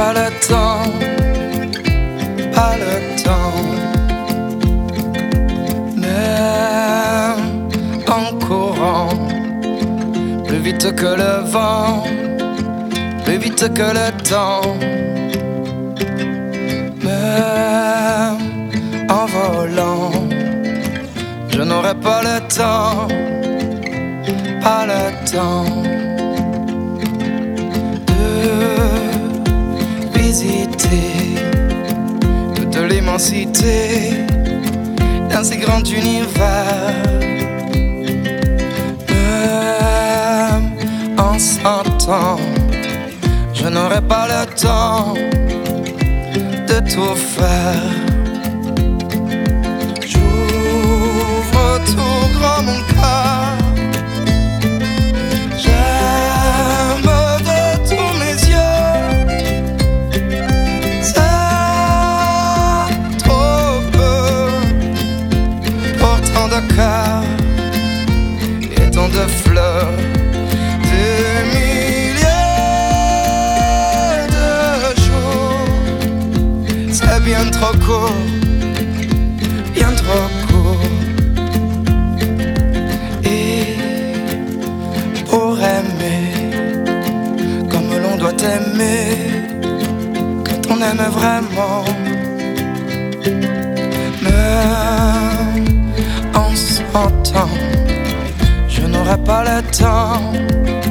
pas le temps, pas le temps. Même en courant, plus vite que le vent, plus vite que le temps. Même en volant, je n'aurai pas le temps, pas le temps de visiter toute l'immensité d'un si grand univers. Même en 100 ans, je n'aurai pas le temps de tout faire. J'ouvre tout grand mon cœur, j'aime de tous mes yeux. C'est trop peu pour tant de cœurs et tant de fleurs. Des milliers de jours, c'est bien trop court, bien trop court. Et pour aimer comme l'on doit aimer, quand on aime vraiment, même en 100 ans, je n'aurai pas le temps,